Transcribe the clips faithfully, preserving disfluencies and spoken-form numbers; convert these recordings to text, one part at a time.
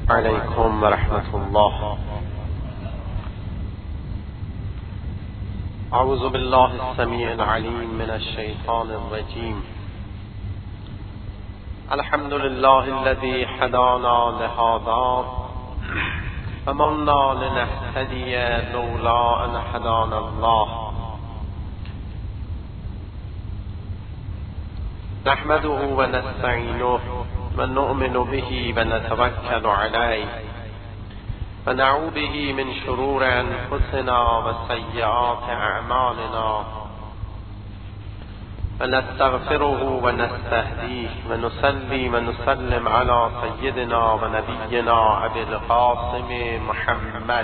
عليكم ورحمة الله. أعوذ بالله السميع العليم من الشيطان الرجيم. الحمد لله الذي هدانا لهذا وما كنا لنهتدي لولا أن هدانا الله. نحمده ونستعينه ونؤمن به ونتوكل عليه ونعوذ به من شرور أنفسنا وسيئات أعمالنا ونستغفره ونستهديه ونصلي ونسلم على سيدنا ونبينا أبي القاسم محمد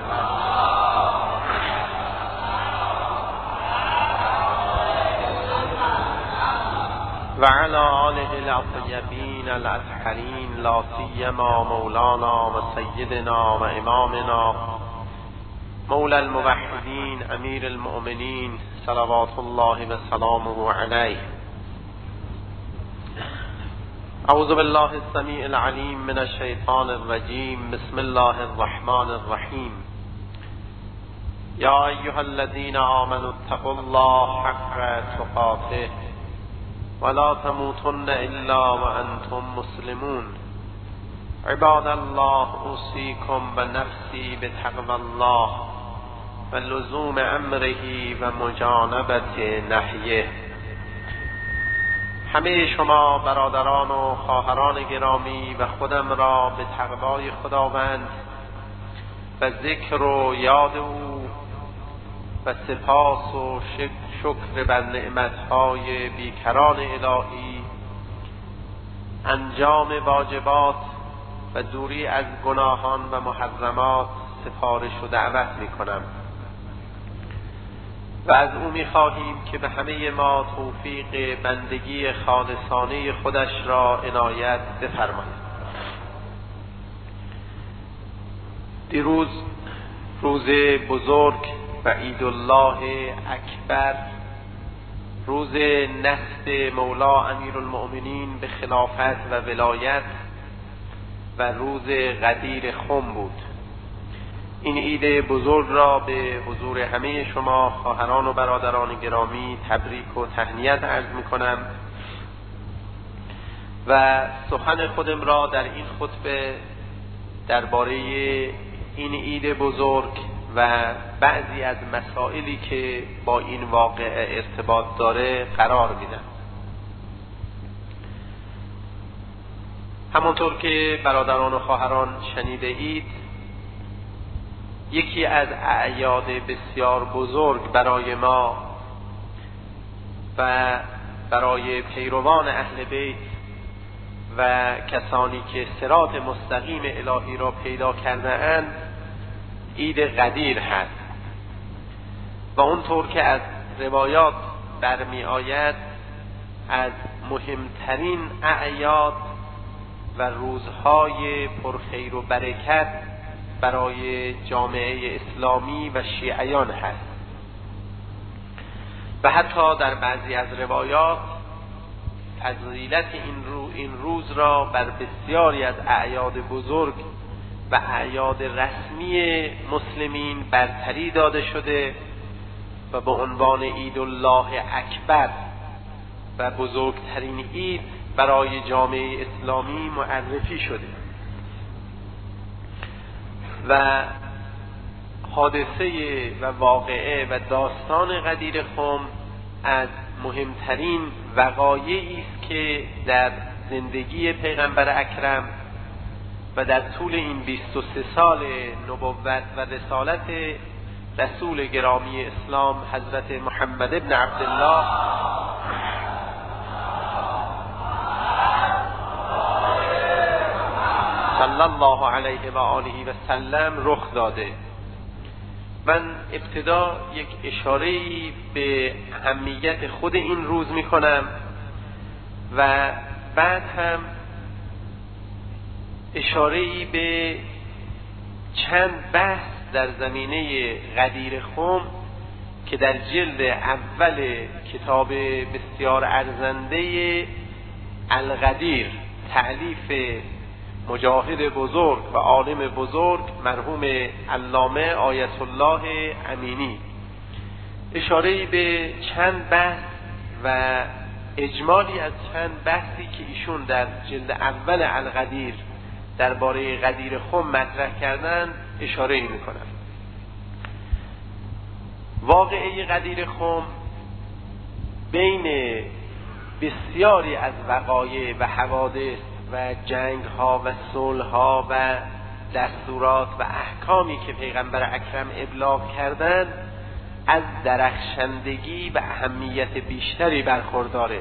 وعلى آله الطيبين الأطهرين، لا سيما مولانا وسيدنا وإمامنا مولى الموحدين أمير المؤمنين صلوات الله وسلامه عليه. أعوذ بالله السميع العليم من الشيطان الرجيم. بسم الله الرحمن الرحيم. يا أيها الذين آمنوا اتقوا الله حق تقاته ولا تموتن إلا وأنتم مسلمون. عباد الله، أوصيكم ونفسي بتقوى الله ولزوم أمره ومجانبة نهيه. همه شما برادران و خواهران گرامی و خودم را به تقوای خداوند و ذکر و یاد او و سپاس و شکر بر نعمتهای بیکران الهی، انجام واجبات و دوری از گناهان و محرمات سفارش و دعوت می کنم و از او می خواهیم که به همه ما توفیق بندگی خالصانه خودش را عنایت بفرماید. دیروز روز بزرگ و عید الله اکبر، روز نصب مولا امیرالمؤمنین به خلافت و ولایت و روز غدیر خم بود. این عید بزرگ را به حضور همه شما خواهران و برادران گرامی تبریک و تهنیت عرض می کنم و سخن خودم را در این خطبه درباره این عید بزرگ و بعضی از مسائلی که با این واقعه ارتباط داره قرار میدم. همونطور که برادران و خواهران شنیده اید، یکی از اعیاد بسیار بزرگ برای ما و برای پیروان اهل بیت و کسانی که صراط مستقیم الهی را پیدا کرده اند عید غدیر هست و اونطور که از روایات برمی آید از مهمترین اعیاد و روزهای پرخیر و برکت برای جامعه اسلامی و شیعیان هست و حتی در بعضی از روایات فضیلت این, رو این روز را بر بسیاری از اعیاد بزرگ و اعیاد رسمی مسلمین برتری داده شده و به عنوان عید الله اکبر و بزرگترین عید برای جامعه اسلامی معرفی شده و حادثه و واقعه و داستان غدیر خم از مهمترین وقایعی است که در زندگی پیغمبر اکرم و در طول این بیست و سه سال نبوت و رسالت رسول گرامی اسلام حضرت محمد ابن عبدالله صلی الله علیه و آله و سلم رخ داده. من ابتدا یک اشاره‌ای به اهمیت خود این روز می کنم و بعد هم اشاره‌ای به چند بحث در زمینه غدیر خم که در جلد اول کتاب بسیار ارزنده الغدیر تألیف مجاهد بزرگ و عالم بزرگ مرحوم علامه آیت الله امینی اشاره‌ای به چند بحث و اجمالی از چند بحثی که ایشون در جلد اول القدیر درباره قدیر خم مطرح کردن اشاره می‌کنند. واقعه قدیر خم بین بسیاری از وقایع و حوادث و جنگ‌ها و صلح‌ها و دستورات و احکامی که پیغمبر اکرم ابلاغ کردند از درخشندگی و اهمیت بیشتری برخورداره.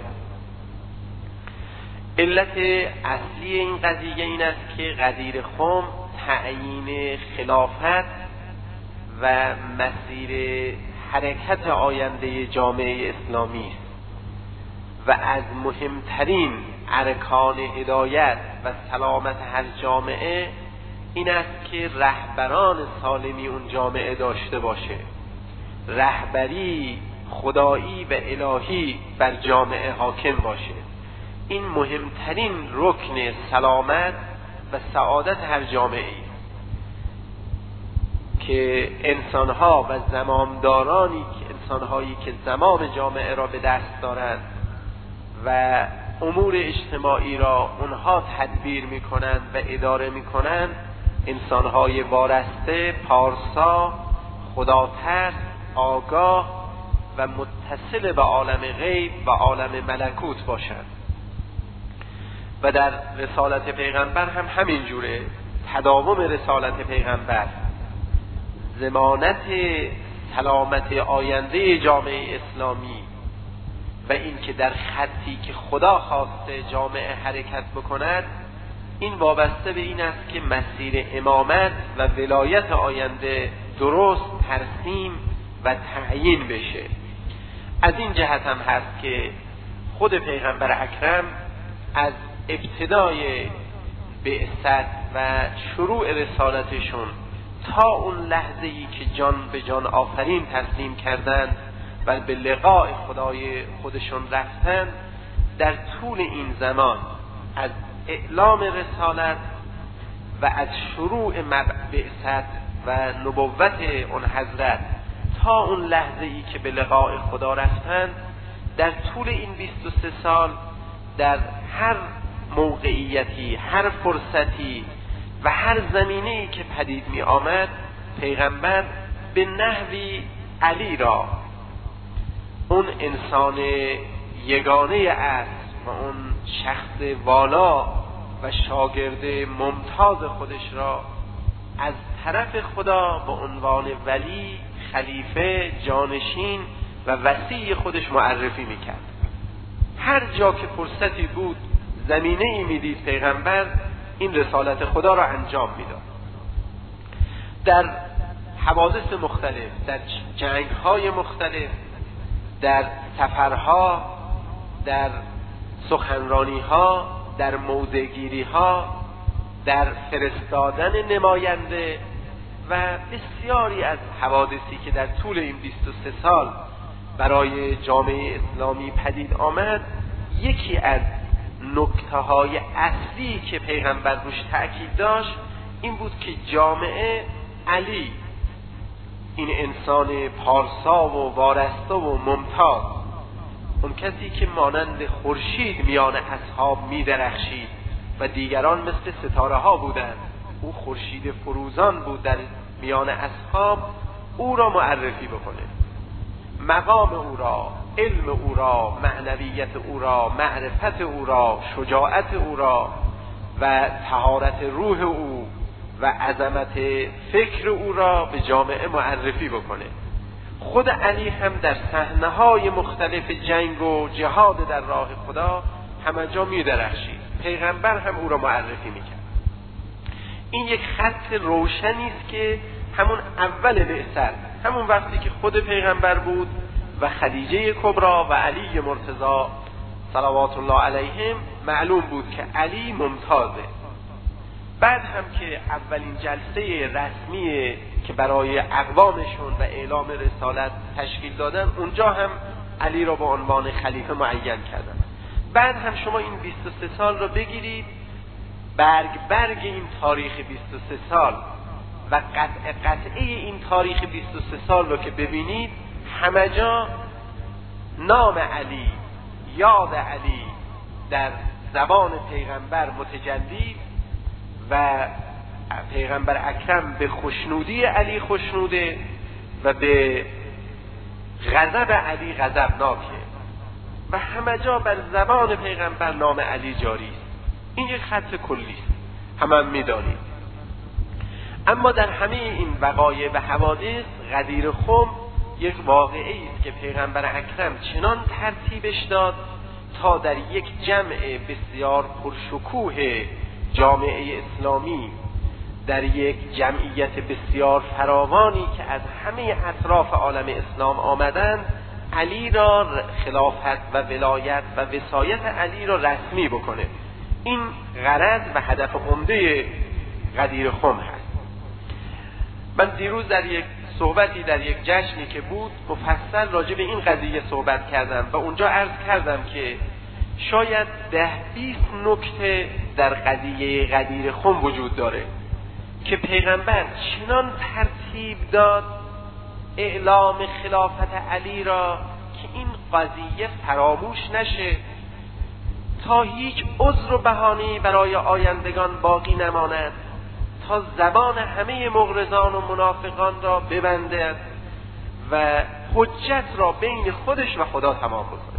علت اصلی این قضیه این است که قدیر خم تعیین خلافت و مسیر حرکت آینده جامعه اسلامی است و از مهمترین ارکان هدایت و سلامت هر جامعه این است که رهبران سالمی اون جامعه داشته باشه، رهبری خدایی و الهی بر جامعه حاکم باشه. این مهمترین رکن سلامت و سعادت هر جامعه است که انسانها و زمامدارانی که انسانهایی که زمام جامعه را به دست دارند و امور اجتماعی را اونها تدبیر میکنند و اداره میکنند انسانهای وارسته، پارسا، خداترس، آگاه و متصل به عالم غیب و عالم ملکوت باشند. و در رسالت پیغمبر هم همین جوره. تداوم رسالت پیغمبر ضمانت سلامت آینده جامعه اسلامی و این که در خطی که خدا خواسته جامعه حرکت بکند، این وابسته به این است که مسیر امامت و ولایت آینده درست ترسیم و تعیین بشه. از این جهت هم هست که خود پیغمبر اکرم از ابتدای بعثت و شروع رسالتشون تا اون لحظه‌ای که جان به جان آفرین تسلیم کردند و به لقاء خدای خودشون رفتند، در طول این زمان از اعلام رسالت و از شروع بعثت و نبوت اون حضرت تا اون لحظه‌ای که به لقاء خدا رفتند، در طول این بیست و سه سال در هر موقعیتی، هر فرصتی و هر زمینه‌ای که پدید می آمد، پیغمبر به نحوی علی را، اون انسان یگانه است و اون شخص والا و شاگرد ممتاز خودش را از طرف خدا به عنوان ولی، خلیفه، جانشین و وصی خودش معرفی میکرد. هر جا که فرصتی بود، زمینه ای میدید پیغمبر این رسالت خدا را انجام میداد. در حوادث مختلف، در جنگ‌های مختلف، در سفرها، در سخنرانی‌ها، در موضع‌گیری‌ها، در فرستادن نماینده و بسیاری از حوادثی که در طول این بیست و سه سال برای جامعه اسلامی پدید آمد، یکی از نکته‌های اصلی که پیغمبر روش تأکید داشت این بود که جامعه علی، این انسان پارسا و وارسته و ممتاز، اون کسی که مانند خورشید میان اصحاب می‌درخشید و دیگران مثل ستاره ها بودند، او خورشید فروزان بود در میان اصحاب، او را معرفی بکنه، مقام او را، علم او را، معنویت او را، معرفت او را، شجاعت او را و طهارت روح او و عظمت فکر او را به جامعه معرفی بکنه. خود علی هم در صحنه‌های مختلف جنگ و جهاد در راه خدا همه جا می درخشید، پیغمبر هم او را معرفی میکرد. این یک خط روشنی است که همون اول بعثت، همون وقتی که خود پیغمبر بود و خدیجه کبرا و علی مرتضی صلوات الله علیهم، معلوم بود که علی ممتازه. بعد هم که اولین جلسه رسمی که برای اقوامشون و اعلام رسالت تشکیل دادن، اونجا هم علی را به عنوان خلیفه معین کردن. بعد هم شما این بیست و سه سال رو بگیرید، برگ برگ این تاریخ بیست و سه سال و قطع قطعه این تاریخ بیست و سه سال رو که ببینید، همه جا نام علی، یاد علی در زبان پیغمبر متجلی و پیغمبر اکرم به خوشنودی علی خوشنوده و به غضب علی غضبناکه و همه جا بر زبان پیغمبر نام علی جاری است. این یک خط کلی است، همه هم می‌دانید. اما در همه این وقایع و حوادث غدیر خم یک واقعه است که پیغمبر اکرم چنان ترتیبش داد تا در یک جمع بسیار پرشکوه جامعه اسلامی، در یک جمعیت بسیار فراوانی که از همه اطراف عالم اسلام آمدند، علی را خلافت و ولایت و وصایت علی را رسمی بکنه. این غرض و هدف عمده غدیر خم هست. من دیروز در یک صحبتی در یک جشنی که بود مفصل راجع به این قضیه صحبت کردم و اونجا عرض کردم که شاید ده بیست نکته در قضیه غدیر خم وجود داره که پیغمبر چنان ترتیب داد اعلام خلافت علی را که این قضیه فراموش نشه، تا هیچ عذر و بهانه‌ای برای آیندگان باقی نماند، تا زبان همه مغرضان و منافقان را ببندد و حجت را بین خودش و خدا تمام بکنه.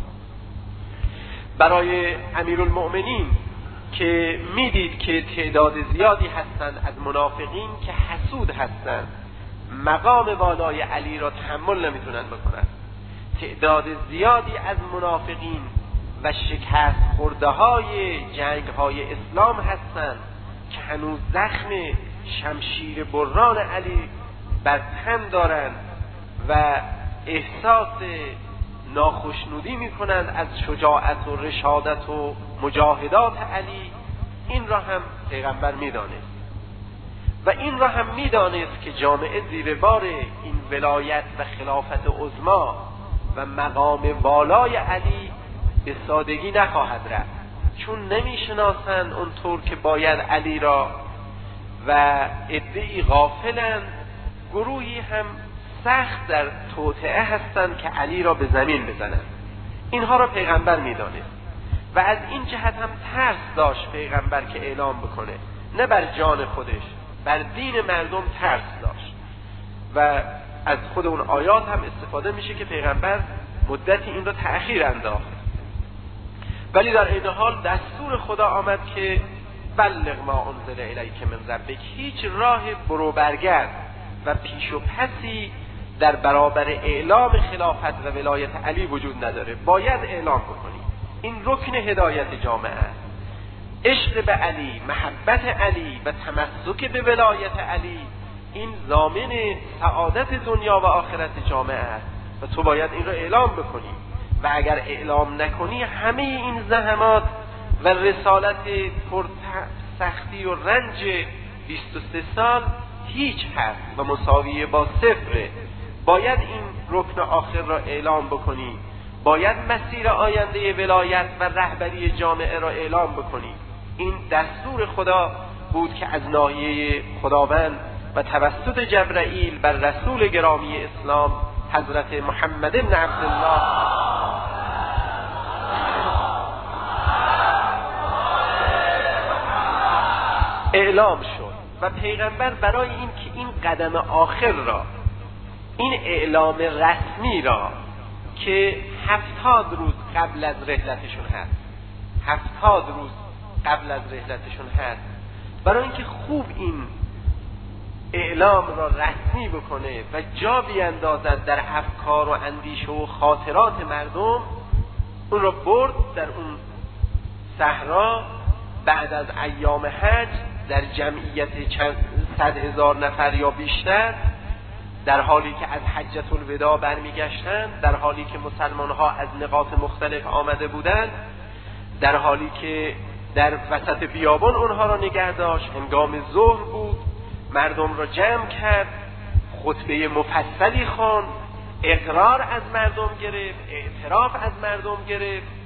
برای امیرالمؤمنین که میدید که تعداد زیادی هستند از منافقین که حسود هستند، مقام والای علی را تحمل نمیتونن بکنن، تعداد زیادی از منافقین و شکست خورده های جنگ های اسلام هستند که هنوز زخم شمشیر بران علی بر تن دارند و احساس ناخشنودی میکنند از شجاعت و رشادت و مجاهدات علی. این را هم پیغمبر میدانست و این را هم میدانست که جامعه زیر بار این ولایت و خلافت عظما و مقام والای علی به سادگی نخواهد رفت، چون نمیشناسند اونطور که باید علی را و عده‌ای غافلند، گروهی هم سخت در توطئه هستند که علی را به زمین بزنند. اینها را پیغمبر میدانست و از این جهت هم ترس داشت پیغمبر که اعلام بکنه، نه بر جان خودش، بر دین مردم ترس داشت و از خود اون آیات هم استفاده میشه که پیغمبر مدتی این را تأخیر انداخت. ولی در این حال دستور خدا آمد که بلغ ما انزل الیک من ربک، هیچ راه برو برگرد و پیش و پسی در برابر اعلام خلافت و ولایت علی وجود نداره، باید اعلام بکنی. این رکن هدایت جامعه است. عشق به علی، محبت علی و تمسک به ولایت علی، این ضامن سعادت دنیا و آخرت جامعه است و تو باید این را اعلام بکنی و اگر اعلام نکنی همه این زحمات و رسالت پر سختی و رنج بیست و سه سال هیچ هست و مساویه با صفره. باید این رکن آخر را اعلام بکنی، باید مسیر آینده ولایت و رهبری جامعه را اعلام بکنی. این دستور خدا بود که از ناحیه خداوند و توسط جبرائیل بر رسول گرامی اسلام حضرت محمد بن عبدالله اعلام شد و پیغمبر برای این که این قدم آخر را، این اعلام رسمی را که هفتاد روز قبل از رحلتشون هست، هفتاد روز قبل از رحلتشون هست، برای اینکه خوب این اعلام را رسمی بکنه و جا بیندازد در افکار و اندیشه و خاطرات مردم، اون را برد در اون صحرا بعد از ایام حج در جمعیت چند صد هزار نفر یا بیشتر، در حالی که از حجة الوداع برمیگشتند، در حالی که مسلمان ها از نقاط مختلف آمده بودند، در حالی که در وسط بیابان اونها را نگه داشت، هنگام ظهر بود، مردم را جمع کرد، خطبه مفصلی خواند، اقرار از مردم گرفت، اعتراف از مردم گرفت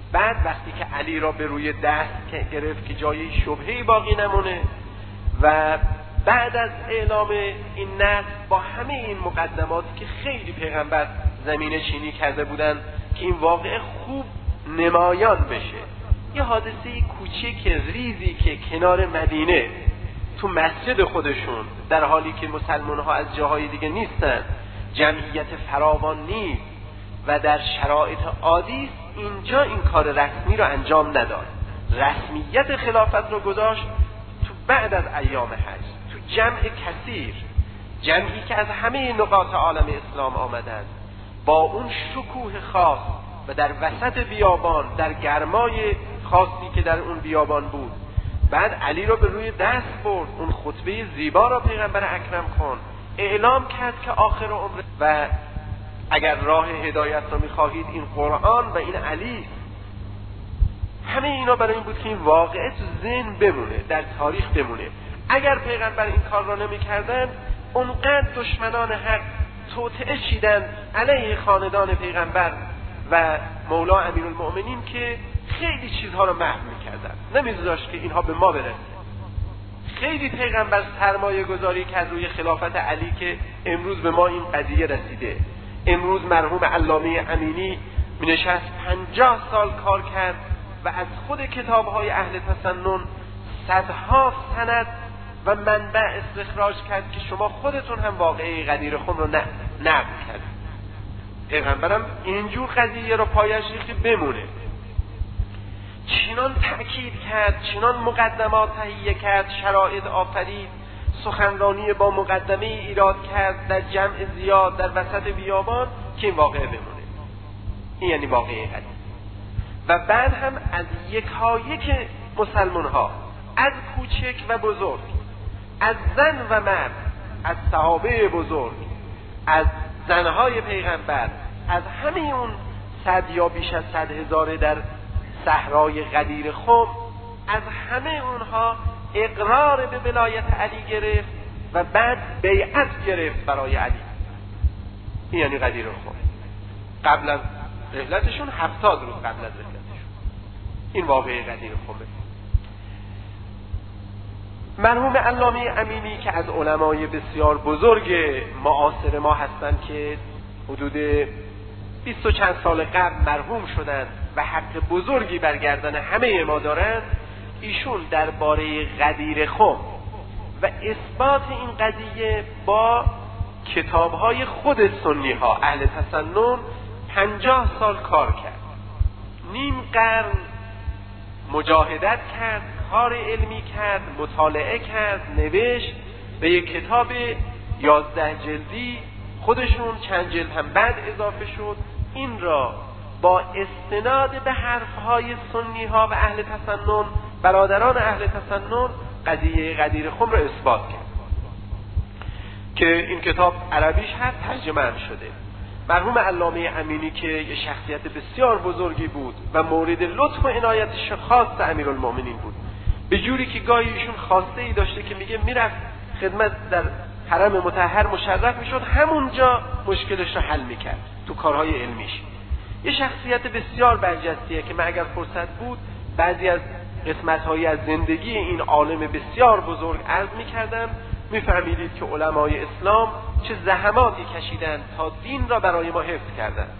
بعد وقتی که علی را به روی دست گرفت که جای شبهه‌ای باقی نمونه و بعد از اعلام این نصر با همه این مقدماتی که خیلی پیغمبر زمینه چینی کرده بودن که این واقعه خوب نمایان بشه، یه حادثه کوچیک ریزی که کنار مدینه تو مسجد خودشون در حالی که مسلمان ها از جاهای دیگه نیستن، جمعیت فراوان نیست و در شرایط عادی اینجا این کار رسمی رو انجام نداد، رسمیت خلافت رو گذاشت تو بعد از ایام حج، تو جمع کثیر، جمعی که از همه نقاط عالم اسلام آمدند با اون شکوه خاص و در وسط بیابان در گرمای خاصی که در اون بیابان بود. بعد علی رو به روی دست برد، اون خطبه زیبا را پیغمبر اکرم کن، اعلام کرد که آخر عمر و اگر راه هدایت رو میخواهید این قرآن و این علی. همه اینا برای این بود که این واقعه تو ذهن بمونه، در تاریخ بمونه. اگر پیغمبر این کار را نمی‌کردن، اونقدر دشمنان حق توطئه چیدن علیه خاندان پیغمبر و مولا امیرالمؤمنین که خیلی چیزها رو محو می‌کردن، نمی‌ذاشت که اینها به ما برسه. خیلی پیغمبر سرمایه گذاری کرد روی خلافت علی که امروز به ما این قضیه رسیده. امروز مرحوم علامه امینی می‌نشست پنجاه سال کار کرد و از خود کتاب‌های اهل تسنن صدها سند و منبع استخراج کرد که شما خودتون هم واقعه غدیر خم رو نقل کرد. پیغمبرم اینجور قضیه رو پایش ریخت بمونه، چنان تأکید کرد، چنان مقدمات تهیه کرد، شرایط آفرید، سخنرانی با مقدمه ایراد کرد در جمع زیاد در وسط بیابان که این واقعه بمونه. این یعنی واقعه غدیر. و بعد هم از یکایک مسلمان ها، از کوچک و بزرگ، از زن و مرد، از صحابه بزرگ، از زنهای پیغمبر، از همه اون صد یا بیش از صد هزاره در صحرای غدیر خم، از همه اونها اقرار به ولایت علی گرفت و بعد بیعت گرفت برای علی. این یعنی غدیر خم. قبل از رحلتشون هفتاد روز قبل از رحلتشون این واقعه غدیر خمه. مرحوم علامه امینی که از علمای بسیار بزرگ معاصر ما هستند که حدود بیست و چند سال قبل مرحوم شدند و حق بزرگی بر گردن همه ما دارند، ایشون درباره غدیر خم و اثبات این قضیه با کتاب‌های خود سنی ها اهل تسنن پنجاه سال کار کرد، نیم قرن مجاهدت کرد، کار علمی کرد، مطالعه کرد، نوشت به یک کتاب یازده جلدی، خودشون چند جلد هم بعد اضافه شد. این را با استناد به حرفهای سنی ها و اهل تسنن، برادران اهل تسنن، قضیه غدیر خم را اثبات کرد که این کتاب عربیش هست، ترجمه هم شده. مرحوم علامه امینی که یه شخصیت بسیار بزرگی بود و مورد لطف و عنایتش خاص امیرالمؤمنین بود، به جوری که گاهی ایشون خواسته ای داشته که میگه میرفت خدمت در حرم مطهر مشرف میشد، همونجا مشکلش رو حل میکرد تو کارهای علمیش. یه شخصیت بسیار برجستیه که من اگر فرصت بود بعضی از قسمت‌هایی از زندگی این عالم بسیار بزرگ عرض میکردم، میفهمیدید که علمای اسلام چه زحماتی کشیدند تا دین را برای ما حفظ کردند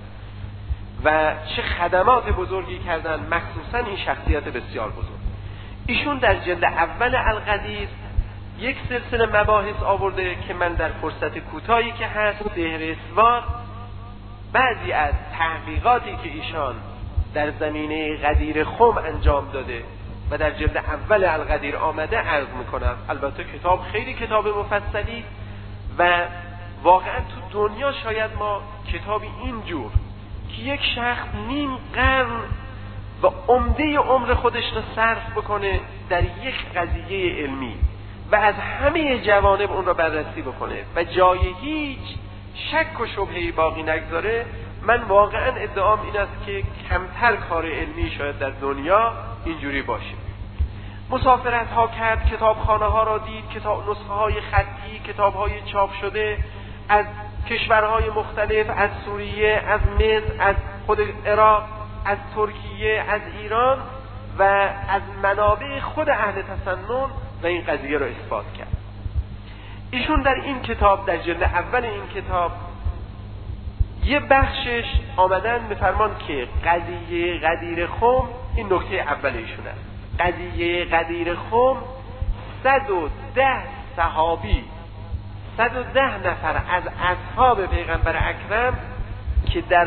و چه خدمات بزرگی کردند، مخصوصا این شخصیت بسیار بزرگ. ایشون در جلد اول الغدیر یک سلسله مباحث آورده که من در فرصت کوتاهی که هست فهرستوار بعضی از تحقیقاتی که ایشان در زمینه غدیر خم انجام داده و در جلد اول الغدیر آمده عرض میکنم. البته کتاب خیلی کتاب مفصلی و واقعا تو دنیا شاید ما کتابی اینجور که یک شخص نیم قرن و عمده عمر خودش رو صرف بکنه در یک قضیه علمی و از همه جوانب اون رو بررسی بکنه و جای هیچ شک و شبهه‌ای باقی نگذاره، من واقعا ادعام این است که کمتر کار علمی شاید در دنیا اینجوری باشه. مسافرت ها کرد، کتابخانه ها را دید، کتاب نسخه های خطی، کتاب های چاپ شده از کشورهای مختلف، از سوریه، از مصر، از خود عراق از ترکیه، از ایران و از منابع خود اهل تسنن و این قضیه رو اثبات کرد. ایشون در این کتاب، در جلد اول این کتاب، یه بخشش آمدن میفرمان که قضیه غدیر خم، این نکته اول ایشون است، قضیه غدیر خم صد و ده صحابی، صد و ده نفر از اصحاب پیغمبر اکرم که در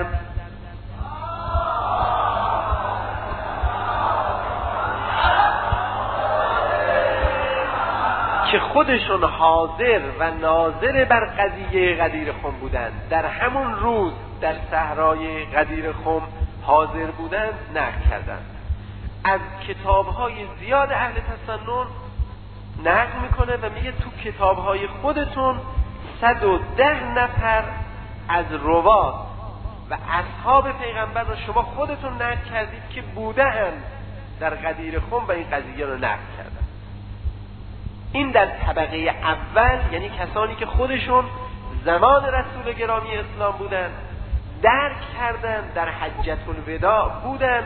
که خودشون حاضر و ناظر بر قضیه غدیر خم بودند، در همون روز در صحرای غدیر خم حاضر بودند، نقل کردند. از کتاب‌های زیاد اهل تسنن نقل میکنه و میگه تو کتاب‌های خودتون صد و ده نفر از روات و اصحاب پیغمبر رو شما خودتون نقل کردید که بودند در غدیر خم و این قضیه رو نقل کردند. این در طبقه اول، یعنی کسانی که خودشون زمان رسول گرامی اسلام بودند، درک کردند، در حجة الوداع بودند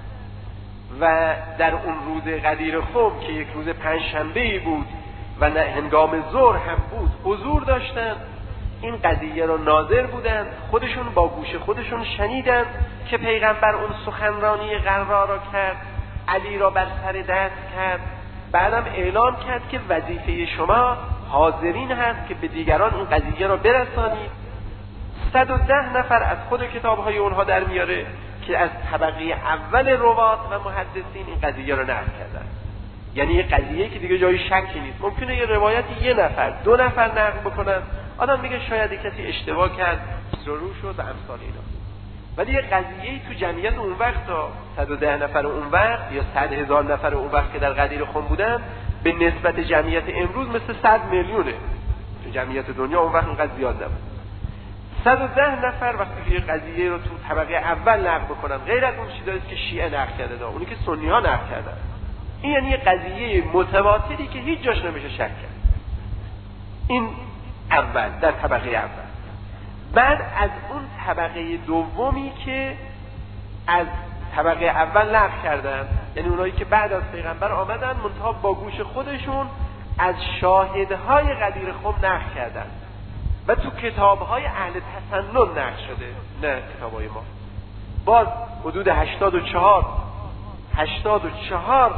و در اون روز غدیر خم که یک روز پنجشنبه‌ای بود و هنگام ظهر هم بود حضور داشتند، این قضیه رو ناظر بودند، خودشون با گوش خودشون شنیدند که پیغمبر اون سخنرانی غرا را کرد، علی را بر سر دست کرد، بعدم اعلام کرد که وظیفه شما حاضرین هست که به دیگران این قضیه را برسانید. صد و ده نفر از خود کتاب‌های اونها در میاره که از طبقه اول روات و محدثین این قضیه را نقل کردن. یعنی یه قضیه که دیگه جای شکی نیست. ممکنه یه روایتی یه نفر، دو نفر نقل بکنن، آدم میگه شاید کسی اشتباه کرد، رو شد و امثال اینا. ولی یه قضیه‌ای تو جمعیت اون وقت تا صد و ده نفر اون وقت یا صد هزار نفر اون وقت که در غدیر خم بودن، به نسبت جمعیت امروز مثل صد میلیونه. تو جمعیت دنیا اون وقت اینقدر زیاد نبود. صد و ده نفر وقتی که یه قضیه رو تو طبقه اول نقل بکنن، غیر از اون چیزایی که شیعه نقل کرده دا، اونی که سنی ها نقل کردن، این یعنی یه قضیه متواتری که هیچ جاش نمیشه شک کرد. این اول، در طبقه اول. بعد از اون طبقه دومی که از طبقه اول نقل کردن، یعنی اونایی که بعد از پیغمبر آمدن منتها با گوش خودشون از شاهدهای غدیر خم نقل کردن و تو کتابهای اهل تسنن نقل شده، نه کتابهای ما. باز حدود هشتاد و چهار هشتاد و چهار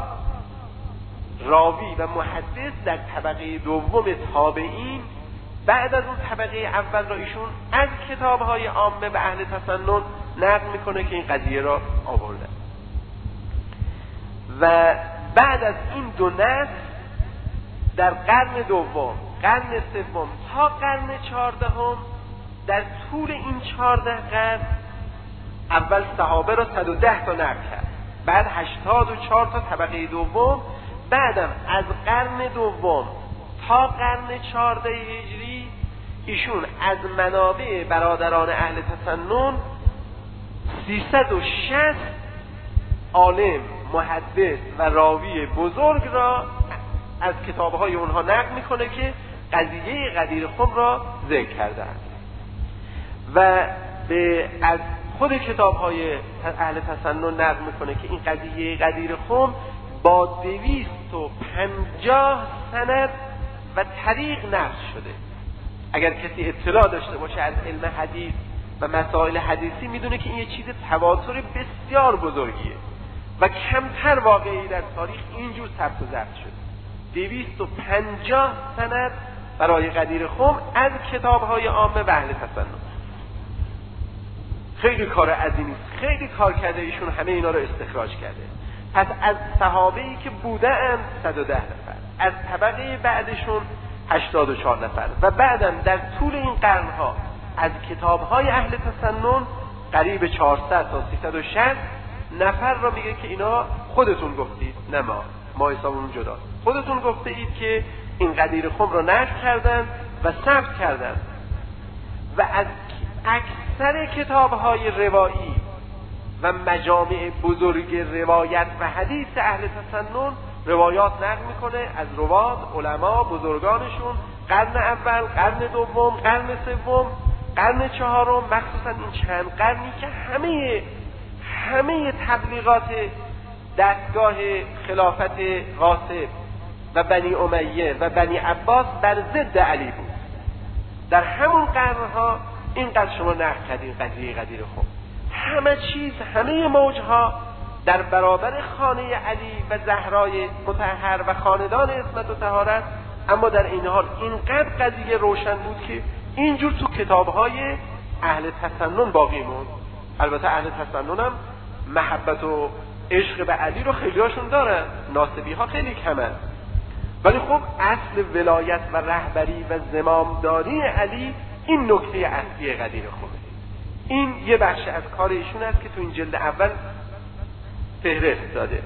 راوی و محدث در طبقه دوم تابعین بعد از اون طبقه اول را ایشون از کتابهای عامه و اهل تسنن نقل میکنه که این قضیه را آورده. و بعد از این دو نسل در قرن دوم، قرن سوم تا قرن چهاردهم، در طول این چهارده قرن اول صحابه را صد و ده تا نقل کرد، بعد هشتاد و چهار تا طبقه دوم، بعدم از قرن دوم تا قرن چهارده هجری ایشون از منابع برادران اهل تسنن سیصد و شصت عالم، محدث و راوی بزرگ را از کتابهای اونها نقل میکنه که قضیه غدیر خم را ذکر کردند و به از خود کتابهای اهل تسنن نقل میکنه که این قضیه غدیر خم با دویست و پنجاه سند و طریق نقل شده. اگر کسی اطلاع داشته باشه از علم حدیث و مسائل حدیثی میدونه که این یه چیز تواتر بسیار بزرگیه و کمتر واقعی در تاریخ اینجور ثبت و ضبط شده. دویست و پنجاه سند برای غدیر خم از کتاب‌های عامه و اهل تسنن. خیلی کار عظیمی است، خیلی کار کرده ایشون، همه اینا رو استخراج کرده. پس از صحابه‌ای که بودند صد و ده نفر، از طبقه بعدشون هشتاد و چهار نفر و بعدم در طول این قرنها از کتاب‌های اهل تسنن قریب چهارصد تا سیصد و شصت نفر را میگه که اینا خودتون گفتید، نه ما ما حسابمون جدا، خودتون گفته اید که این غدیر خم را نقل کردن و ثبت کردن. و از اکثر کتاب‌های روایی و مجامع بزرگ روایت و حدیث اهل تسنن روایات نقل میکنه از روات، علما، بزرگانشون، قرن اول، قرن دوم، قرن سوم، قرن چهارم، مخصوصا این چند قرنی که همه همه تبلیغات دستگاه خلافت غاصب و بنی امیه و بنی عباس بر ضد علی بود. در همون قرنها اینقدر شما نقد کردین قضیه غدیر خم، همه چیز، همه موجها در برابر خانه علی و زهرای مطهر و خاندان عصمت و طهارت، اما در این حال اینقدر قضیه روشن بود که اینجور تو کتابهای اهل تسنن باقی موند. البته اهل تسنن هم محبت و عشق به علی رو خیلیاشون دارن، ناصبی ها خیلی کمن، ولی خب اصل ولایت و رهبری و زمامداری علی این نکته اصلی غدیر خمه. این یه بخش از کار ایشون است که تو این جلد اول فهرست داده.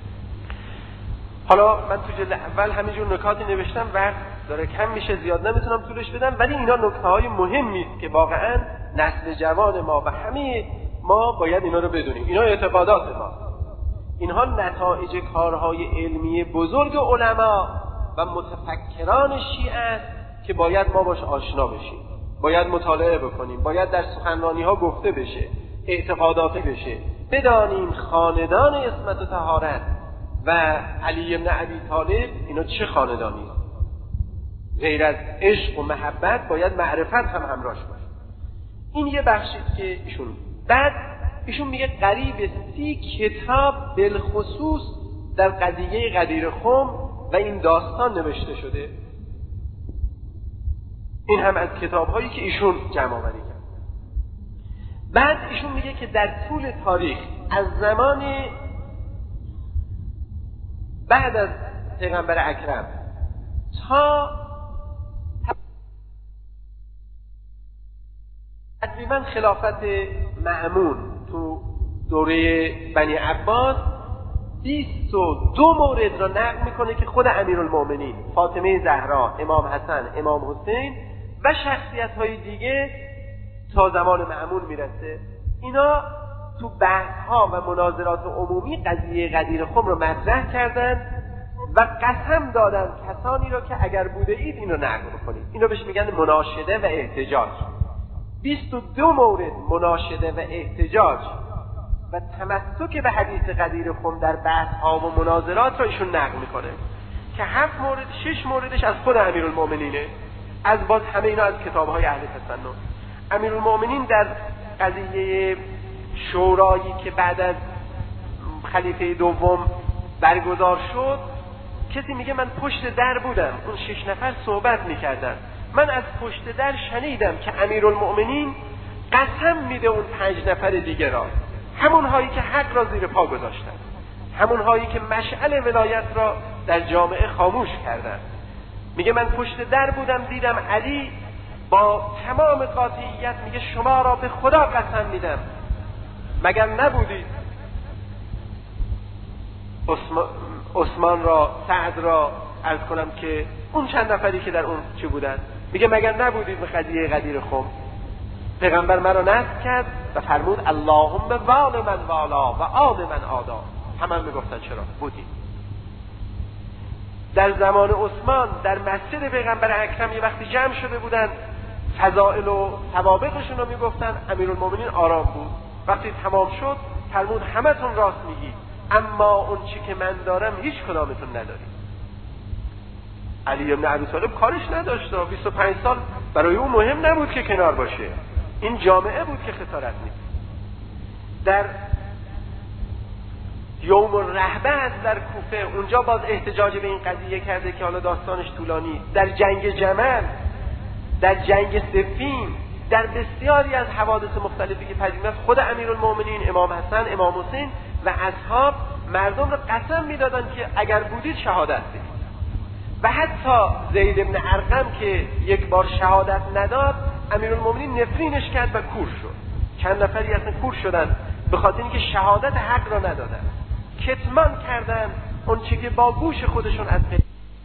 حالا من تو جلد اول همینجور نکاتی نوشتم، وقت داره کم میشه، زیاد نمیتونم طولش بدم، ولی اینا نکته های مهمی است که واقعا نسل جوان ما و همه ما باید اینا رو بدونیم. اینا اعتقادات ما، اینها نتایج کارهای علمی بزرگ علما و متفکران شیعه است که باید ما باش آشنا بشیم، باید مطالعه بکنیم، باید در سخنرانی ها گفته بشه، اعتقاداتی بشه، بدانیم خاندان عصمت و طهارت و علی بن ابی طالب اینا چه خاندانی است. غیر از عشق و محبت باید معرفت هم همراهش باشه. این یه بخشی که ایشون بعد ایشون میگه قریب سی کتاب بالخصوص در قضیه غدیر خم و این داستان نوشته شده. این هم از کتاب‌هایی که ایشون جمع آوری کرد. بعد ایشون میگه که در طول تاریخ از زمان بعد از پیغمبر اکرم تا تقریبا خلافت مأمون تو دوره بنی عباس بیست و دو مورد را نقل میکنه که خود امیرالمؤمنین، فاطمه زهرا، امام حسن، امام حسین و شخصیت های دیگه تا زمان مأمون میرسه. اینا تو بحث ها و مناظرات عمومی قضیه غدیر خم رو مطرح کردن و قسم دادن کسانی را که اگر بوده اید اینو نقل کنید. اینو بهش میگن مناشده و احتجاج. بیست و دو مورد مناشده و احتجاج و تمسک به حدیث غدیر خم در بحث ها و مناظرات را ایشون نقل میکنه که هفت مورد، شش موردش از خود امیرالمؤمنینه، از باز همه اینا از کتاب های اهل تسنن. امیرالمؤمنین در قضیه شورایی که بعد از خلیفه دوم برگزار شد، کسی میگه من پشت در بودم، اون شش نفر صحبت میکردن، من از پشت در شنیدم که امیرالمؤمنین قسم میده اون پنج نفر دیگه را، همون هایی که حق را زیر پا گذاشتن، همون هایی که مشعل ولایت را در جامعه خاموش کردن. میگه من پشت در بودم، دیدم علی با تمام قاطعیت میگه شما را به خدا قسم میدم مگر نبودید عثمان, عثمان را، سعد را عرض کنم که اون چند نفری که در اون چی بودن، میگه مگر نبودید به قضیه غدیر خم. پیغمبر مرا نصب کرد و فرمود اللهم وال من والا و آل من آدا. همه هم میگفتن چرا بودیم. در زمان عثمان در مسجد پیغمبر اکرم یه وقتی جمع شده بودن، فضائل و سوابقشون رو میگفتن، امیرالمؤمنین آرام بود. وقتی تمام شد فرمود همتون راست میگید، اما اون چی که من دارم هیچ کدامتون ندارید. علی بن ابی طالب کارش نداشت، بیست و پنج سال برای اون مهم نبود که کنار باشه، این جامعه بود که خسارت می‌دید. در یوم الرهبه در کوفه اونجا باز احتجاج به این قضیه کرده که حالا داستانش طولانی. در جنگ جمل، در جنگ صفین، در بسیاری از حوادث مختلفی که پدید میاد، خود امیرالمؤمنین امام حسن، امام حسین و اصحاب مردم رو قسم میدادن که اگر بودید شهادت بدید. و حتی زید بن ارقم که یک بار شهادت نداد، امیرالمؤمنین نفرینش کرد و کور شد. چند نفری اصلا کور شدن به خاطر اینکه شهادت حق را ندادن، کتمان کردن اون چی که با گوش خودشون از پیدا.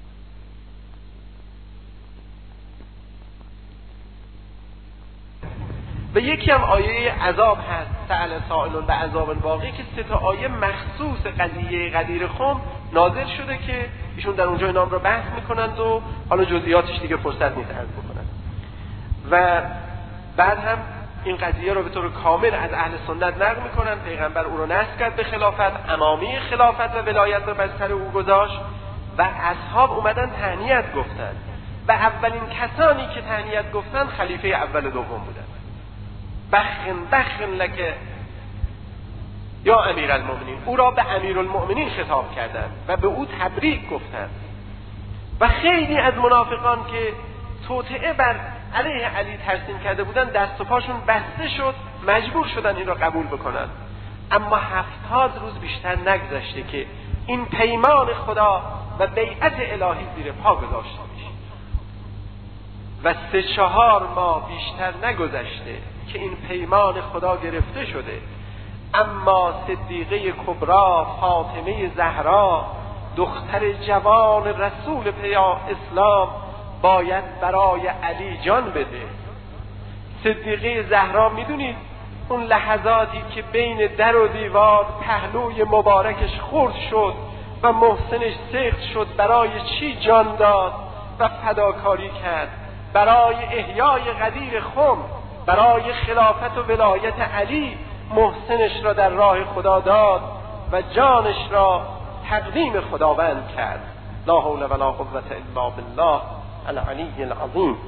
و یکی هم آیه عذاب هست، سأل سائل به عذاب واقعی، که سه تا آیه مخصوص قضیه غدیر خم نازل شده که ایشون در اونجا نام رو بحث میکنند و حالا جزئیاتش دیگه فرصت نیست عرض بکنن. و بعد هم این قضیه رو به طور کامل از اهل سنت نقل میکنن. پیغمبر او رو نصب کرد به خلافت، امامی خلافت و ولایت رو بر سر او گذاشت و اصحاب اومدن تهنیت گفتن و اولین کسانی که تهنیت گفتن خلیفه اول و دوم بودن. بخن بخن لکه یا امیرالمؤمنین، او را به امیرالمؤمنین خطاب کردند و به او تبریک گفتند. و خیلی از منافقان که توطئه بر علیه علی ترسیم کرده بودن دست و پاشون بسته شد، مجبور شدن این را قبول بکنن. اما هفتاد روز بیشتر نگذشته که این پیمان خدا و بیعت الهی زیر پا گذاشته میشه و سه چهار ماه بیشتر نگذشته که این پیمان خدا گرفته شده. اما صدیقه کبرا فاطمه زهرا دختر جوان رسول پیام اسلام باید برای علی جان بده. صدیقه زهرا میدونید اون لحظاتی که بین در و دیوار پهلوی مبارکش خرد شد و محسنش سخت شد برای چی جان داد و فداکاری کرد؟ برای احیای غدیر خم، برای خلافت و ولایت علی محسنش را در راه خدا داد و جانش را تقدیم خداوند کرد. لا حول ولا قوة الا بالله العلی العظیم.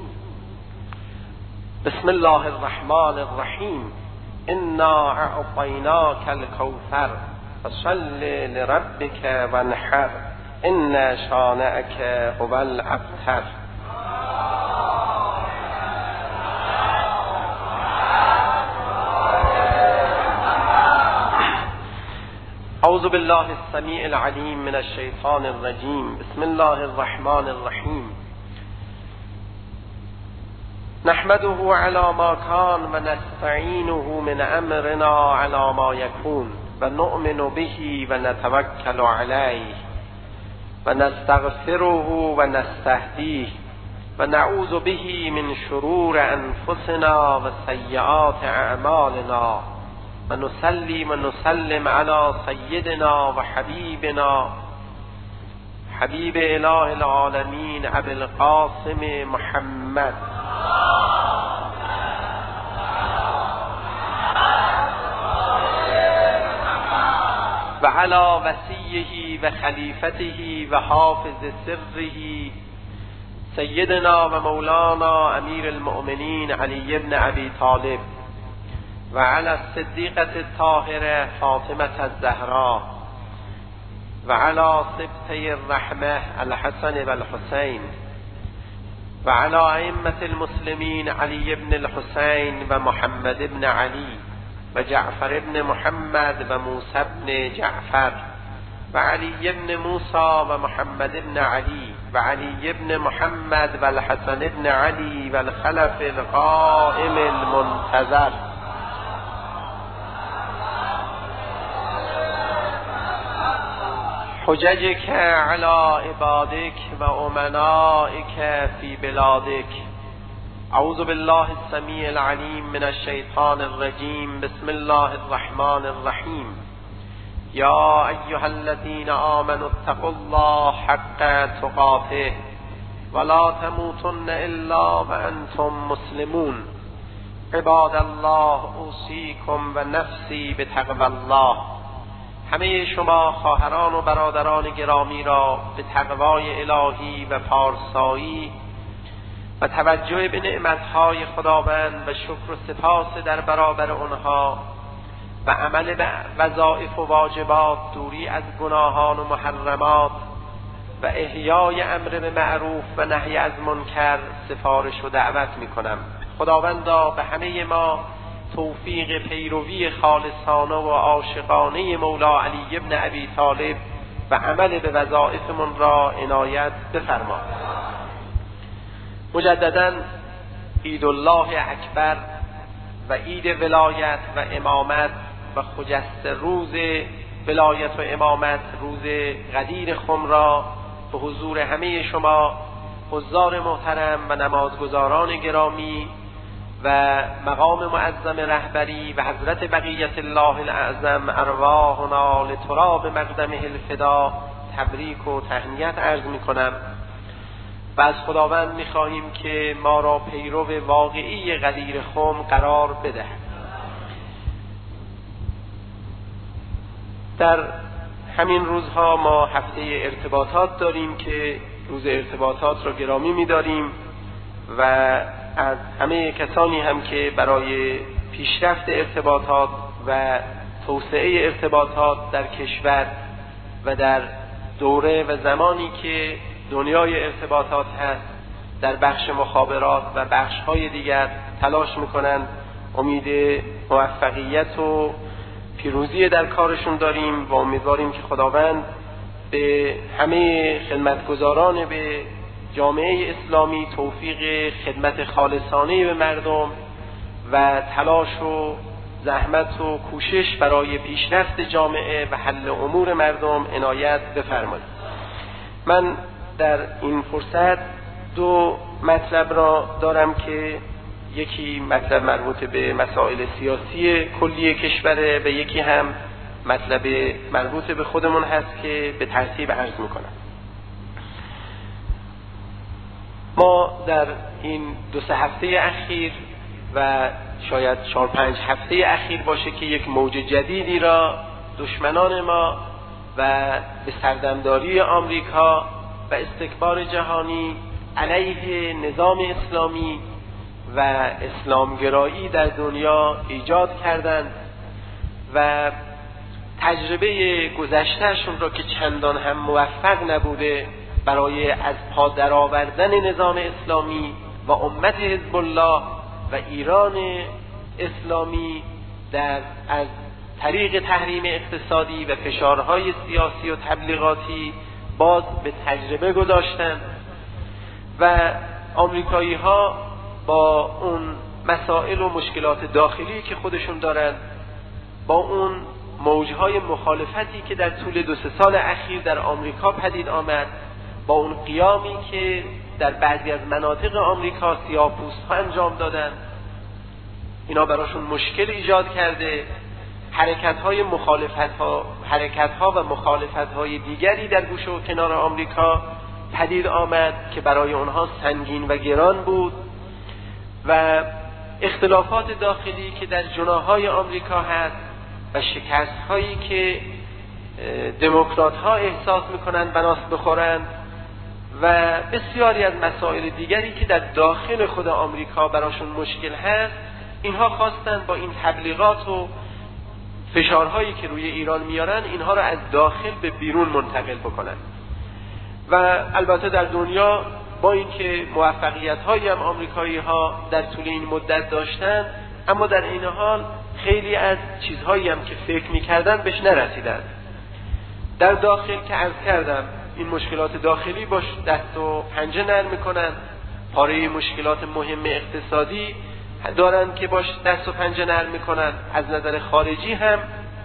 بسم الله الرحمن الرحیم. انا اعطیناک الکوثر فصل لربک وانحر ان شانئک هو الابتر. اعوذ بالله السمیع العلیم من الشیطان الرجیم. بسم الله الرحمن الرحیم. نحمده على ما كان و نستعینه من امرنا على ما يكون و نؤمن به و نتوکل علیه و نستغفره و نستهدیه و نعوذ به من شرور انفسنا و سیئات اعمالنا و نصلی و نسلم علی سیدنا و حبیبنا حبیب اله العالمین ابی القاسم محمد و علی وصیه و خلیفته و حافظ سره سیدنا و مولانا امیر المؤمنین علی بن ابی طالب و علی الصدیقة الطاهرة فاطمة الزهراء و علی سبطي الرحمة الحسن و الحسین و علی ائمة المسلمین علی بن الحسین و محمد بن علی و جعفر بن محمد و موسی بن جعفر و علی بن موسی و محمد بن علی و علی بن محمد و الحسن بن علی و الخلف القائم المنتظر حججك على عبادك و امنائك في بلادك. اعوذ بالله السمیع العلیم من الشیطان الرجیم. بسم الله الرحمن الرحیم. یا ایها الذین آمنوا اتقوا الله حق تقاته ولا تموتن الا وانتم مسلمون. عباد الله اوصیکم و نفسی بتقوی الله. همه شما خواهران و برادران گرامی را به تقوای الهی و پارسایی و توجه به نعمتهای خداوند و شکر و سپاس در برابر آنها و عمل به وظایف و واجبات، دوری از گناهان و محرمات و احیای امر به معروف و نهی از منکر سفارش و دعوت می کنم. خداوندا به همه ما توفیق پیروی خالصانه و عاشقانه مولا علی بن ابی طالب و عمل به وظایفمون را عنایت بفرما. مجددا عید الله اکبر و عید ولایت و امامت و خجسته روز ولایت و امامت، روز غدیر خم را به حضور همه شما حضار محترم و نمازگزاران گرامی و مقام معظم رهبری و حضرت بقیت الله الاعظم ارواحنا لتراب مقدمه الفدا تبریک و تهنیت عرض می کنم. و از خداوند می‌خواهیم که ما را پیرو واقعی غدیر خم قرار بدهد. در همین روزها ما هفته ارتباطات داریم که روز ارتباطات را گرامی می‌داریم و از همه کسانی هم که برای پیشرفت ارتباطات و توسعه ارتباطات در کشور و در دوره و زمانی که دنیای ارتباطات هست در بخش مخابرات و بخش‌های دیگر تلاش می‌کنند، امید موفقیت و پیروزی در کارشون داریم و امیدواریم که خداوند به همه خدمتگزاران به جامعه اسلامی توفیق خدمت خالصانه به مردم و تلاش و زحمت و کوشش برای پیشرفت جامعه و حل امور مردم عنایت بفرمایید. من در این فرصت دو مطلب را دارم که یکی مطلب مربوط به مسائل سیاسی کلی کشوره و یکی هم مطلب مربوط به خودمون هست که به ترتیب عرض میکنم. ما در این دو سه هفته اخیر و شاید چهار پنج هفته اخیر باشه که یک موج جدیدی را دشمنان ما و به سردمداری آمریکا و استکبار جهانی علیه نظام اسلامی و اسلامگرایی در دنیا ایجاد کردند و تجربه گذشتهشون را که چندان هم موفق نبوده برای از پا درآوردن نظام اسلامی و امت حزب الله و ایران اسلامی در از طریق تحریم اقتصادی و فشارهای سیاسی و تبلیغاتی باز به تجربه گذاشتند و آمریکایی ها با اون مسائل و مشکلات داخلی که خودشون دارند، با اون موجهای مخالفتی که در طول دو سه سال اخیر در آمریکا پدید آمد، با اون قیامی که در بعضی از مناطق آمریکا سیاه‌پوست‌ها انجام دادن، اینا براشون مشکل ایجاد کرده. حرکت‌های مخالفت‌ها حرکت‌ها و مخالفت‌های دیگری در گوشه و کنار آمریکا پدید آمد که برای اونها سنگین و گران بود و اختلافات داخلی که در جناح‌های آمریکا هست و شکست‌هایی که دموکرات‌ها احساس می‌کنند بناس بخورند و بسیاری از مسائل دیگری که در داخل خود آمریکا براشون مشکل هست، اینها خواستند با این تبلیغات و فشارهایی که روی ایران میارن اینها را از داخل به بیرون منتقل بکنن. و البته در دنیا با اینکه موفقیت‌هایی هم آمریکایی‌ها در طول این مدت داشتن، اما در این حال خیلی از چیزهایی هم که فکر می‌کردن بهش نرسیدن. در داخل که عرض کردم این مشکلات داخلی باش دست و پنجه نرم می‌کنن، پاره مشکلات مهم اقتصادی دارن که باش دست و پنجه نرم می‌کنن. از نظر خارجی هم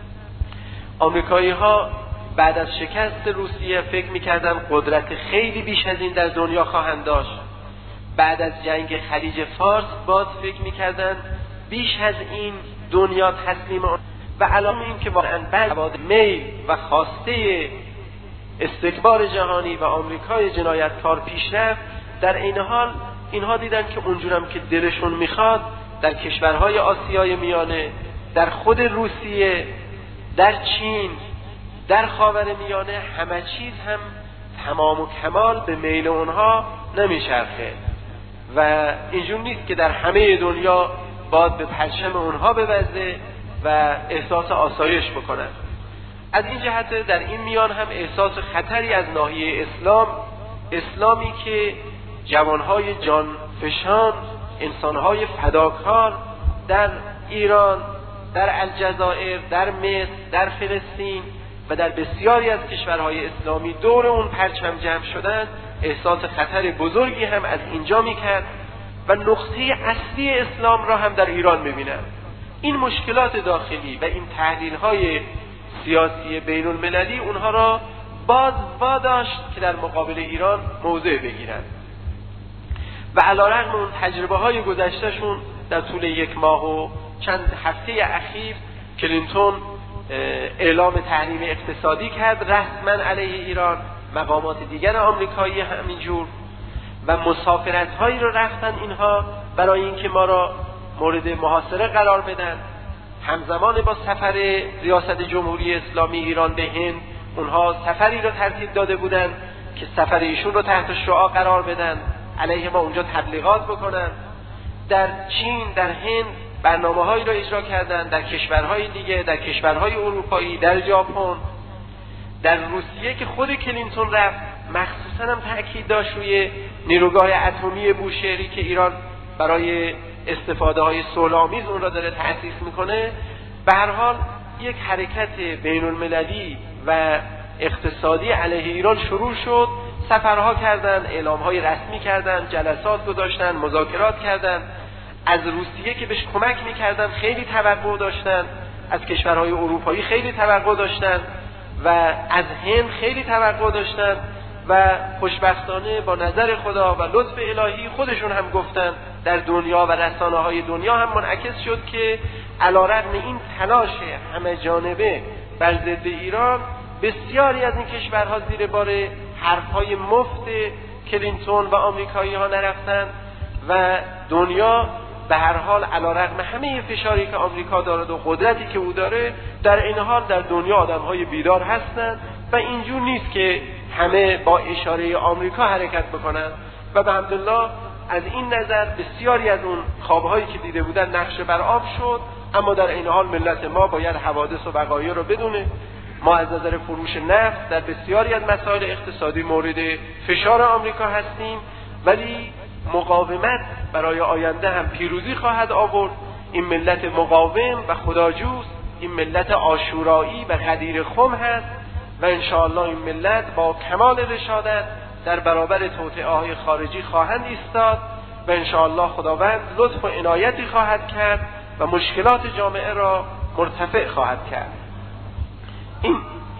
آمریکایی‌ها بعد از شکست روسیه فکر می‌کردن قدرت خیلی بیش از این در دنیا خواهند داشت. بعد از جنگ خلیج فارس باز فکر می‌کردن بیش از این دنیا تسلیم آن و علامه این که واقعاً بعد میل و خواسته استکبار جهانی و آمریکای جنایتکار پیش رفت، در این حال اینها دیدن که اونجورم که دلشون میخواد در کشورهای آسیای میانه، در خود روسیه، در چین، در خاورمیانه همه چیز هم تمام و کمال به میل اونها نمیچرخه و اینجور نیست که در همه دنیا باید به پرچم اونها بوزه و احساس آسایش بکنن. از این جهت در این میان هم احساس خطری از ناحیه اسلام، اسلامی که جوانهای جانفشان، انسانهای فداکار در ایران، در الجزایر، در مصر، در فلسطین و در بسیاری از کشورهای اسلامی دور اون پرچم جمع شدن، احساس خطر بزرگی هم از اینجا میکرد و نقطه اصلی اسلام را هم در ایران میبینن. این مشکلات داخلی و این تحلیل‌های سیاسی بین المللی اونها را باز واداشت که در مقابل ایران موضع بگیرن و علیرغم اون تجربه های گذشتهشون در طول یک ماه و چند هفته اخیر کلینتون اعلام تحریم اقتصادی کرد رسما علیه ایران، مقامات دیگر آمریکایی همینجور، و مسافرت هایی رو رفتن اینها برای اینکه ما را مورد محاصره قرار بدن. همزمان با سفر ریاست جمهوری اسلامی ایران به هند، اونها سفری رو ترتیب داده بودن که سفر ایشون رو تحت شعاع قرار بدن، علیه ما اونجا تبلیغات بکنن. در چین، در هند برنامه هایی رو اجرا کردن، در کشورهای دیگه، در کشورهای اروپایی، در ژاپن، در روسیه که خود کلینتون رفت، مخصوصا هم تأکید داشت روی نیروگاه اتمی بوشهری که ایران برای استفاده های صلح‌آمیز اون را داره تأسیس میکنه. به هر حال یک حرکت بین المللی و اقتصادی علیه ایران شروع شد. سفرها کردن، اعلامهای رسمی کردن، جلسات گذاشتن، مذاکرات کردن. از روسیه که بهش کمک میکردن خیلی توقع داشتن، از کشورهای اروپایی خیلی توقع داشتن و از هند خیلی توقع داشتن و خوشبختانه با نظر خدا و لطف الهی خودشون هم گفتن در دنیا و رسانه های دنیا هم منعکس شد که علیرغم این تلاش همه جانبه بر ضد ایران، بسیاری از این کشورها زیر بار حرفهای مفت کلینتون و آمریکایی ها نرفتن و دنیا به هر حال علیرغم همه فشاری که آمریکا داره و قدرتی که او داره، در این حال در دنیا آدم‌های بیدار هستند و اینجور نیست که همه با اشاره آمریکا حرکت بکنن و به حمدالله از این نظر بسیاری از اون خوابهایی که دیده بودن نقش بر آب شد. اما در این حال ملت ما باید حوادث و وقایع رو بدونه. ما از نظر فروش نفت در بسیاری از مسائل اقتصادی مورد فشار آمریکا هستیم، ولی مقاومت برای آینده هم پیروزی خواهد آورد. این ملت مقاوم و خداجوست، این ملت عاشورایی و غدیر خم هست و انشاءالله این ملت با کمال رشادت در برابر توطئه‌های خارجی خواهند ایستاد و انشاءالله خداوند لطف و عنایتی خواهد کرد و مشکلات جامعه را مرتفع خواهد کرد. این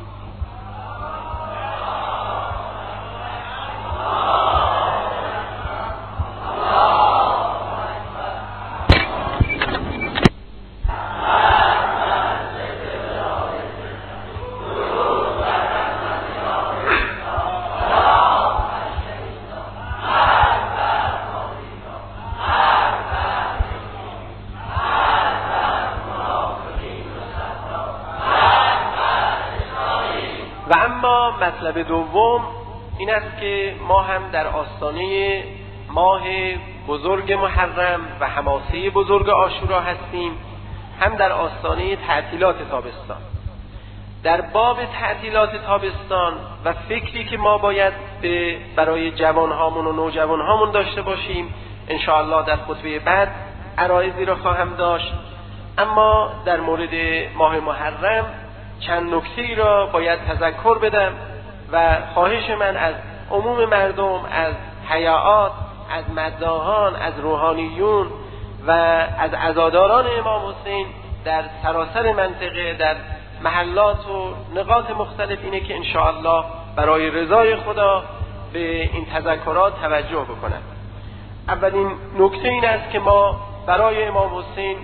مطلب دوم این است که ما هم در آستانه ماه بزرگ محرم و حماسه بزرگ عاشورا هستیم، هم در آستانه تعطیلات تابستان. در باب تعطیلات تابستان و فکری که ما باید به برای جوانهامون و نوجوانهامون داشته باشیم، انشاءالله در خطبه بعد عرایضی را خواهم داشت. اما در مورد ماه محرم چند نکته‌ای را باید تذکر بدم و خواهش من از عموم مردم، از حیاات، از مداحان، از روحانیون و از عزاداران امام حسین در سراسر منطقه، در محلات و نقاط مختلف اینه که انشاءالله برای رضای خدا به این تذکرات توجه بکنند. اولین نکته این است که ما برای امام حسین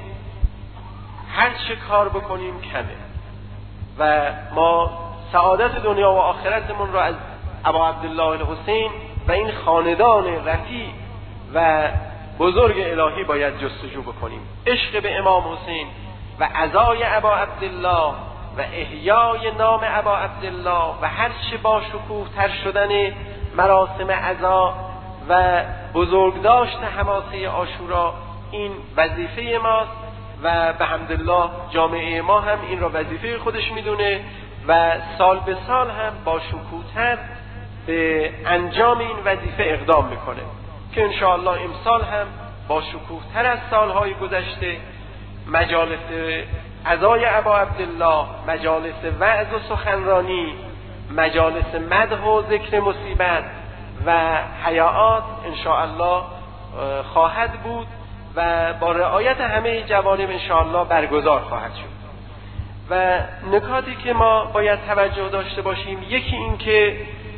هر چه کار بکنیم کمه و ما سعادت دنیا و آخرتمون را از ابا عبدالله الحسین و این خاندان رفیع و بزرگ الهی باید جستجو بکنیم. عشق به امام حسین و عزای ابا عبدالله و احیای نام ابا عبدالله و هر چه با شکوه تر شدن مراسم عزا و بزرگداشت حماسه عاشورا این وظیفه ماست و به حمدالله جامعه ما هم این را وظیفه خودش میدونه و سال به سال هم با شکوه‌تر به انجام این وظیفه اقدام میکنه که انشاءالله امسال هم با شکوه‌تر از سالهای گذشته مجالس عزای ابا عبدالله، مجالس وعظ و سخنرانی، مجالس مدح و ذکر مصیبت و حیاات انشاءالله خواهد بود و با رعایت همه جوانب انشاءالله برگزار خواهد شد. و نکاتی که ما باید توجه داشته باشیم، یکی این که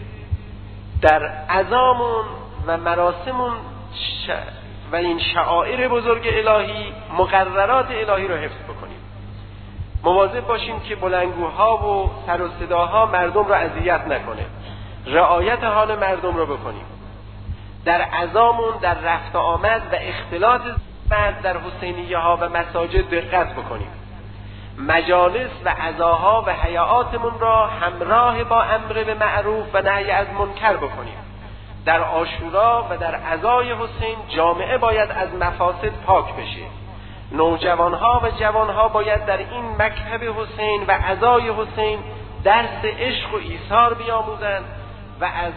در عزامون و مراسمون ش... و این شعائر بزرگ الهی مقررات الهی رو حفظ بکنیم. مواظب باشیم که بلندگوها و سر و صداها مردم رو اذیت نکنه، رعایت حال مردم رو بکنیم در عزامون در رفت آمد و اختلاط بعد در حسینیه ها و مساجد دقت بکنیم. مجالس و عزاها و حیاءاتمون را همراه با امر به معروف و نهی از منکر بکنیم. در عاشورا و در عزای حسین جامعه باید از مفاسد پاک بشه. نوجوانها و جوانها باید در این مکتب حسین و عزای حسین درس عشق و ایثار بیاموزند و از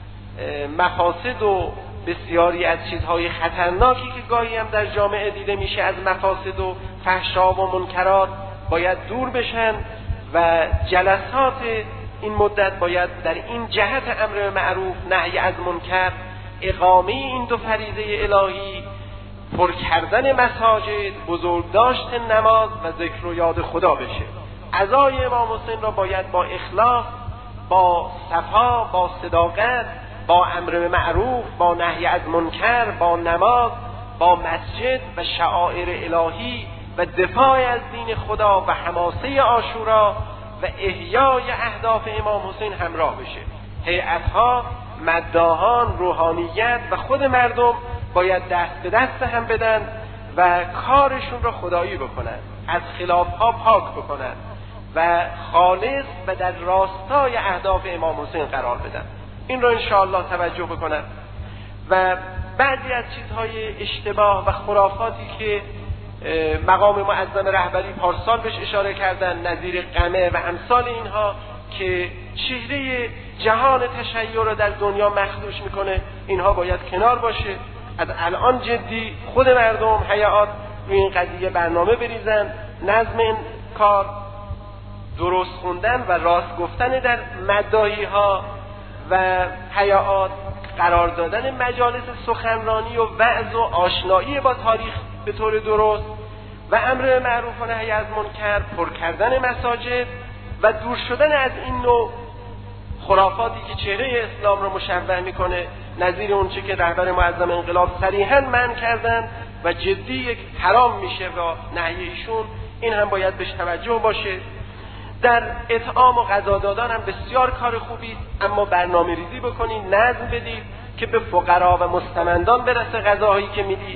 مفاسد و بسیاری از چیزهای خطرناکی که گاهی هم در جامعه دیده میشه از مفاسد و فحشا و منکرات باید دور بشن و جلسات این مدت باید در این جهت امر به معروف نهی از منکر، اقامه این دو فریضه الهی، پر کردن مساجد، بزرگداشت نماز و ذکر و یاد خدا بشه. عزای امام حسین را باید با اخلاص، با صفا، با صداقت، با امر به معروف، با نهی از منکر، با نماز، با مسجد و شعائر الهی و دفاع از دین خدا و حماسه عاشورا و احیای اهداف امام حسین همراه بشه. هیئت‌ها، مداحان، روحانیت و خود مردم باید دست به دست هم بدن و کارشون را خدایی بکنن، از خلاف‌ها پاک بکنن و خالص و در راستای اهداف امام حسین قرار بدن. این را انشاءالله توجه بکنن و بعضی از چیزهای اشتباه و خرافاتی که مقام معظم رهبری پارسال بهش اشاره کردن، نظیر قمه و امثال اینها که چهره جهان تشیع را در دنیا مخدوش میکنه، اینها باید کنار باشه. از الان جدی خود مردم حیات روی این قضیه برنامه بریزن، نظم این کار، درست خوندن و راست گفتن در مداحی ها و حیات، قرار دادن مجالس سخنرانی و وعظ و آشنایی با تاریخ به طور درست و امر به معروف و نهی از منکر، پر کردن مساجد و دور شدن از این نوع خرافاتی که چهره اسلام رو مشوه میکنه، نظیر اون چه که رهبر معظم انقلاب صریحاً منع کردن و جدی یک حرام میشه و نهی ایشون، این هم باید بهش توجه باشه. در اطعام و غذا دادن هم بسیار کار خوبی، اما برنامه ریزی بکنید، نظم بدید که به فقرا و مستمندان برسه غذاهایی که میدید.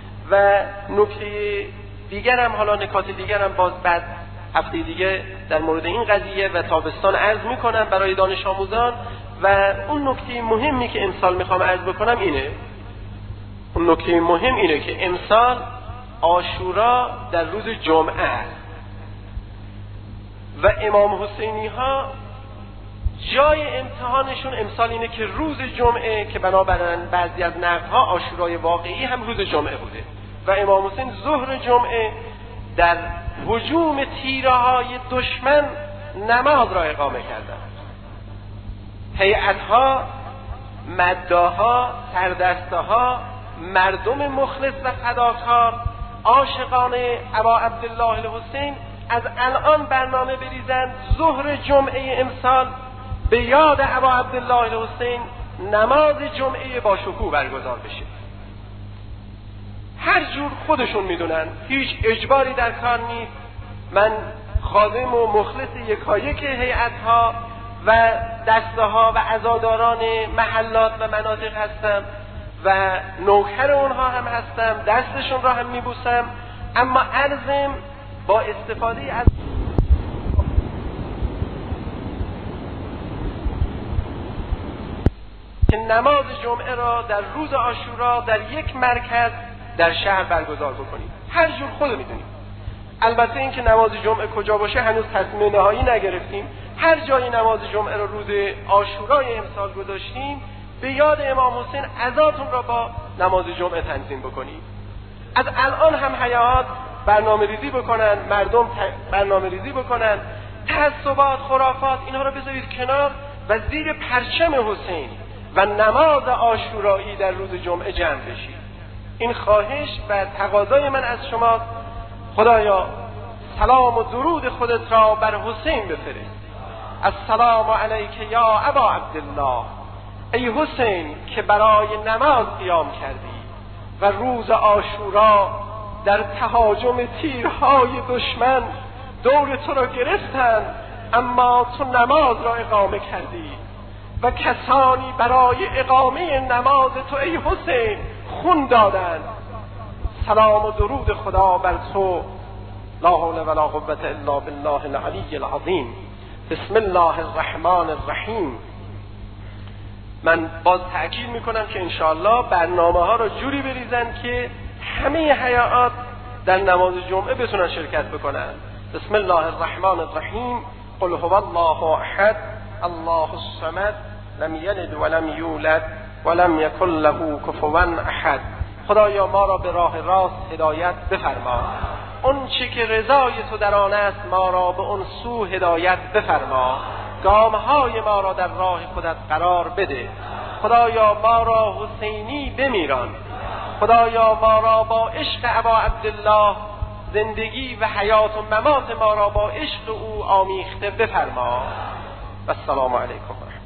و نکته دیگر هم، حالا نکات دیگر هم باز بعد هفته دیگه در مورد این قضیه و تابستان عرض میکنم برای دانش آموزان. و اون نکته مهمی که امسال میخوام عرض بکنم اینه، اون نکته مهم اینه که امسال عاشورا در روز جمعه است و امام حسینی ها جای امتحانشون امسال اینه که روز جمعه، که بنابراین بعضی از نقدها عاشورای واقعی هم روز جمعه بوده و امام حسین ظهر جمعه در هجوم تیره های دشمن نماز را اقامه کردند. هیئت‌ها، مداح‌ها، سردسته‌ها، مردم مخلص و فداکار، عاشقان ابا عبدالله الحسین از الان برنامه بریزند ظهر جمعه امسال به یاد ابا عبدالله الحسین نماز جمعه با شکوه برگزار بشه. هر جور خودشون میدونن، هیچ اجباری در کار نیست. من خادم و مخلص یکایک هیئت‌ها و دسته‌ها و عزاداران محلات و مناطق هستم و نوکر اونها هم هستم، دستشون را هم میبوسم، اما عرضم با استفاده از که نماز جمعه را در روز عاشورا در یک مرکز در شهر برگزار بکنید. هر جور خود میدونید. البته این که نماز جمعه کجا باشه هنوز تصمیم نهایی نگرفتیم. هر جایی نماز جمعه را روز عاشورای امسال گذاشتیم، به یاد امام حسین عزاتون را با نماز جمعه تنظیم بکنید. از الان هم حیات برنامه ریزی بکنن، مردم برنامه ریزی بکنن، تعصبات، خرافات، اینها را بذارید کنار و زیر پرچم حسین و نماز عاشورایی در روز جمعه جمع بشید. این خواهش و تقاضای من از شما. خدایا سلام و درود خودت را بر حسین بفرست. السلام علیک یا ابا عبدالله، ای حسین که برای نماز قیام کردی و روز عاشورا در تهاجم تیرهای دشمن دور تو را گرفتند، اما تو نماز را اقامه کردی. و کسانی برای اقامه نماز تو ای حسین خون دادند. سلام و درود خدا بر تو. لا حول ولا قوة الا بالله العلی العظیم. بسم الله الرحمن الرحیم. من باز تأکید میکنم که انشاءالله برنامه ها را جوری بریزن که همه حیات در نماز جمعه بتونن شرکت بکنن. بسم الله الرحمن الرحیم. قل هو الله احد الله الصمد لم یلد ولم یولد ولم یکن له کفوا احد. خدایا ما را به راه راست هدایت بفرما، اون چه که رضای تو در آن است ما را به اون سو هدایت بفرما، گامهای ما را در راه خودت قرار بده. خدایا ما را حسینی بمیران. خدایا ما را با عشق ابا عبدالله زندگی و حیات و ممات ما را با عشق او آمیخته بفرما. و السلام علیکم.